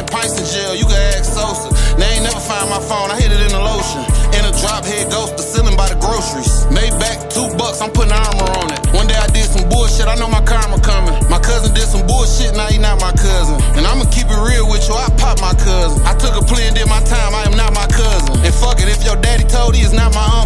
100 pints in jail, you can ask Sosa. They ain't never find my phone, I hit it in the lotion. In a drop head ghost, the ceiling by the groceries. Made back $2, I'm putting armor on it. One day I did some bullshit, I know my karma coming. My cousin did some bullshit, now he not my cousin. And I'ma keep it real with you, I pop my cousin. I took a plea and did my time, I am not my cousin. And fuck it, if your daddy told he is not my own.